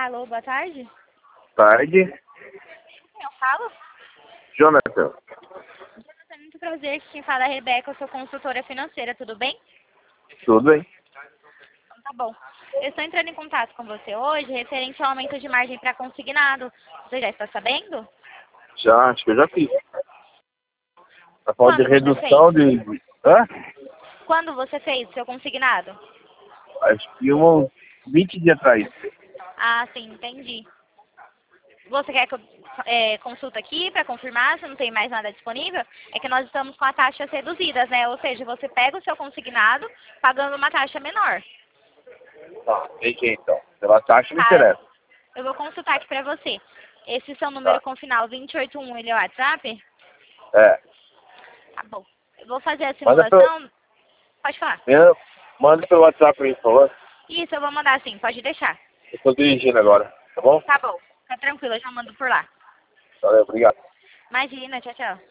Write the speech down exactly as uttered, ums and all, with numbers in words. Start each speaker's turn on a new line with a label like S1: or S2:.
S1: Alô, boa tarde.
S2: Tarde.
S1: Eu falo?
S2: Jonathan.
S1: Jonathan, muito prazer. Quem fala é a Rebeca, eu sou consultora financeira, tudo bem?
S2: Tudo bem?
S1: Então tá bom. Eu estou entrando em contato com você hoje referente ao aumento de margem para consignado. Você já está sabendo?
S2: Já, acho que eu já fiz. Tá falando de
S1: Quando você
S2: redução
S1: fez?
S2: de... Hã?
S1: Quando você fez seu consignado?
S2: Acho que uns vinte dias atrás.
S1: Ah, sim, entendi. Você quer que eu é, consulta aqui para confirmar se não tem mais nada disponível? É que nós estamos com as taxas reduzidas, né? Ou seja, você pega o seu consignado pagando uma taxa menor.
S2: Tá, deixa então. Pela taxa me
S1: Tá,
S2: interessa.
S1: eu vou consultar aqui para você. Esse seu número
S2: Tá.
S1: com final vinte e oito um, ele é o WhatsApp?
S2: É.
S1: Tá bom. Eu vou fazer a
S2: Manda pelo,
S1: simulação. Pode falar.
S2: é, manda pelo WhatsApp pra mim, por favor.
S1: Isso, eu vou mandar sim, pode deixar.
S2: Eu tô dirigindo agora, tá bom?
S1: Tá bom. Tá tranquilo, eu já mando por lá.
S2: Valeu, obrigado.
S1: Imagina, tchau, tchau.